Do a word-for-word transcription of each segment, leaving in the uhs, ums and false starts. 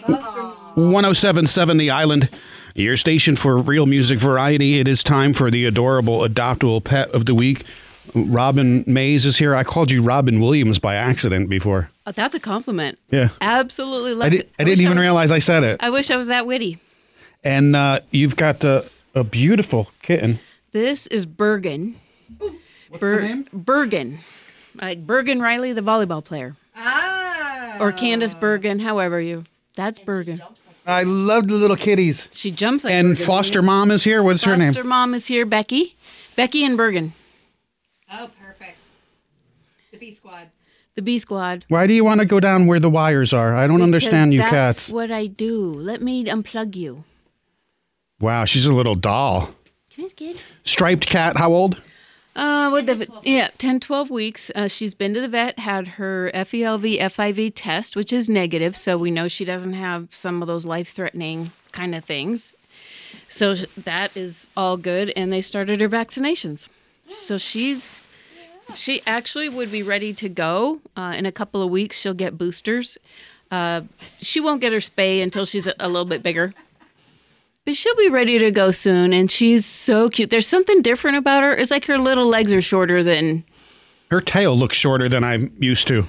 one oh seven point seven The Island, your station for real music variety. It is time for the adorable adoptable pet of the week. Robin Mays is here. I called you Robin Williams by accident before. Oh, that's a compliment. Yeah. Absolutely love I, did, it. I, I didn't even I was, realize I said it. I wish I was that witty. And uh, you've got uh, a beautiful kitten. This is Bergen. What's Ber- the name? Bergen. Like Bergen Riley, the volleyball player. Ah. Or Candace Bergen, however you. That's Bergen. I love the little kitties. She jumps like And Bergen. foster mom is here. What's foster her name? Foster mom is here, Becky. Becky and Bergen. Oh, perfect. The B Squad. The B Squad. Why do you want to go down where the wires are? I don't Because understand you that's cats. That's what I do. Let me unplug you. Wow, she's a little doll. Come here, kid. Striped cat, how old? Uh, what the yeah, ten, twelve weeks. Uh, she's been to the vet, had her F E L V, F I V test, which is negative, so we know she doesn't have some of those life-threatening kind of things. So that is all good, and they started her vaccinations. So she's she actually would be ready to go uh, in a couple of weeks. She'll get boosters. Uh, she won't get her spay until she's a, a little bit bigger. But she'll be ready to go soon, and she's so cute. There's something different about her. It's like her little legs are shorter than... Her tail looks shorter than I'm used to.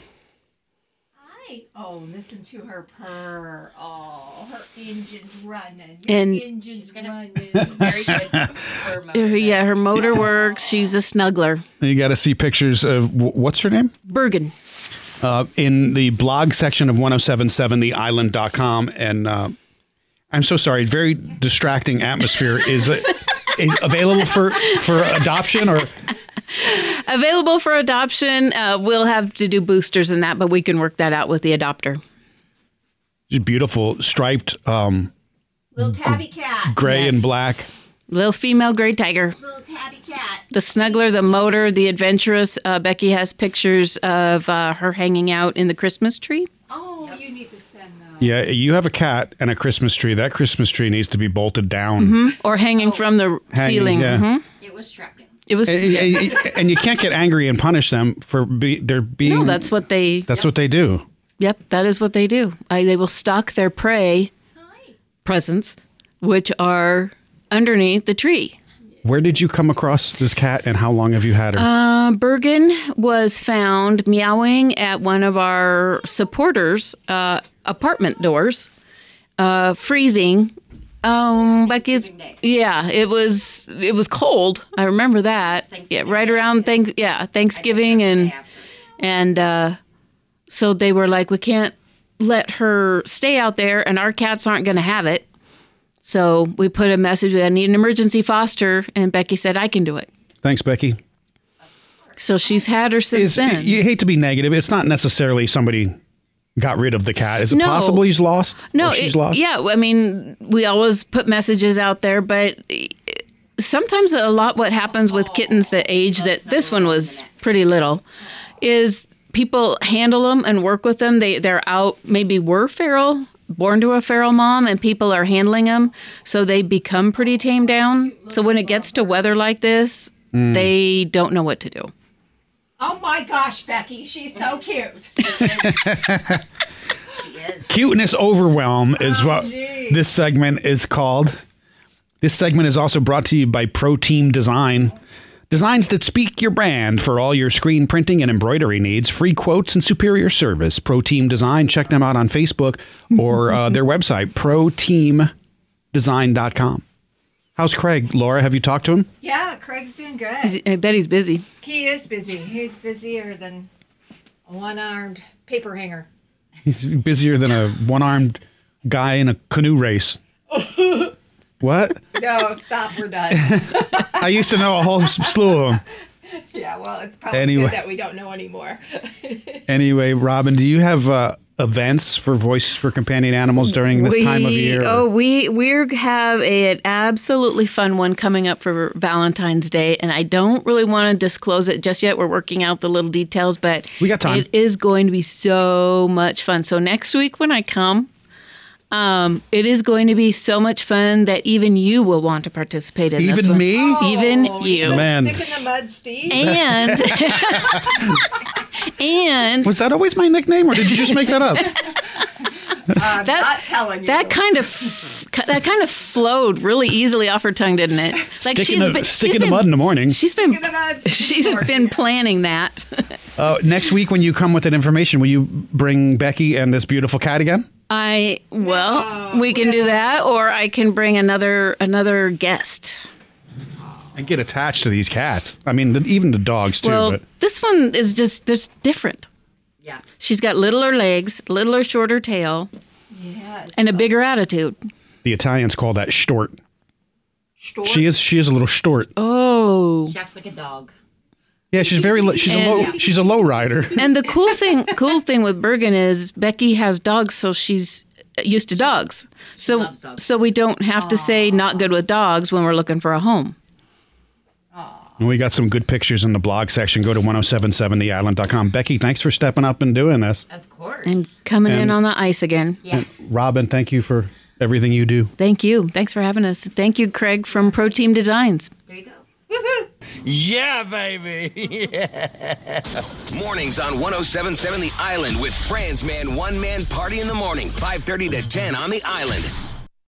Hi. Oh, listen to her purr. Oh, her engine's running. Her And- engine's running. Very good. For Uh, yeah, her motor works. She's a snuggler. You got to see pictures of, wh- what's her name? Bergen. Uh, in the blog section of ten seventy-seven the island dot com. And uh, I'm so sorry, very distracting atmosphere. Is it is available for, for adoption or... Available for adoption. Uh, we'll have to do boosters and that, but we can work that out with the adopter. Just beautiful striped um, Little tabby cat. gray Yes. and black. Little female gray tiger. Little tabby cat. The snuggler, the motor, the adventurous. Uh, Becky has pictures of uh, her hanging out in the Christmas tree. Oh, you need to send those. Yeah, you have a cat and a Christmas tree. That Christmas tree needs to be bolted down. Mm-hmm. Or hanging from the Hanging, ceiling. yeah. Mhm. It was strapped in. It was... And, and- and you can't get angry and punish them for be, they're being... No, that's what they... That's what they do. Yep, that is what they do. I, they will stalk their prey Hi. presents, which are underneath the tree. Where did you come across this cat and how long have you had her? Uh, Bergen was found meowing at one of our supporters' uh, apartment doors, uh, freezing. Um, Becky's, Thanksgiving Day. yeah, it was it was cold. I remember that. Yeah, Thanksgiving right Day, around yes. thanks yeah Thanksgiving and and uh, so they were like, we can't let her stay out there, and our cats aren't going to have it. So we put a message, I need an emergency foster, and Becky said, I can do it. Thanks, Becky. So she's had her since Is, then. you hate to be negative. It's not necessarily somebody got rid of the cat. Is it No. possible he's lost? No, or she's it- lost? yeah. I mean, we always put messages out there, but sometimes a lot what happens with kittens the age that this one was pretty little is people handle them and work with them. They they're out, maybe were feral, born to a feral mom, and people are handling them, so they become pretty tamed down. So when it gets to weather like this, Mm. they don't know what to do. Oh my gosh, Becky, she's so cute. She is. Cuteness overwhelm is Oh, what gee. this segment is called. This segment is also brought to you by Pro Team Design. Designs that speak your brand for all your screen printing and embroidery needs. Free quotes and superior service. Pro Team Design. Check them out on Facebook or uh, their website, pro team design dot com. How's Craig? Laura, have you talked to him? Yeah, Craig's doing good. He's- I bet he's busy. He is busy. He's busier than a one-armed paper hanger. He's busier than a one-armed guy in a canoe race. What? No, stop. We're done. I used to know a whole slew of them. Yeah, well, it's probably Anyway. good that we don't know anymore. Anyway, Robin, do you have uh, events for Voices for Companion Animals during this time of year? Oh, we we have a, an absolutely fun one coming up for Valentine's Day, and I don't really want to disclose it just yet. We're working out the little details, but We got time. It is going to be so much fun. So next week when I come, um, it is going to be so much fun that even you will want to participate in this Even one. me? Even Oh, you. Man. Stick in the mud, Steve. And and Was that always my nickname, or did you just make that up? I'm That- not telling you. That kind of that kind of flowed really easily off her tongue, didn't it? Like stick in the, been, stick she's in the been- mud in the morning. She's been Look at that. she's been planning that. Uh, next week when you come with that information, will you bring Becky and this beautiful cat again? I well, No, we can do that, or I can bring another another guest. I get attached to these cats. I mean, the, even the dogs too. Well, but this one is just there's different. Yeah. She's got littler legs, littler shorter tail, Yes. and a bigger attitude. the Italians call that shtort. Store. She is she is a little shtort. Oh. She acts like a dog. Yeah, she's very lo- she's a And- low she's a low rider. And the cool thing cool thing with Bergen is Becky has dogs, so she's used to dogs. So loves dogs. so we don't have to say not good with dogs when we're looking for a home. And we got some good pictures in the blog section. Go to ten seventy-seven the island dot com. Becky, thanks for stepping up and doing this. Of course. And coming in And- on the ice again. yeah. Robin, thank you for everything you do. Thank you. Thanks for having us. Thank you, Craig from Pro Team Designs. There you go. Woohoo. Yeah, baby. Mornings on ten seventy-seven The Island with Franz Man One Man Party in the Morning, five thirty to ten on The Island.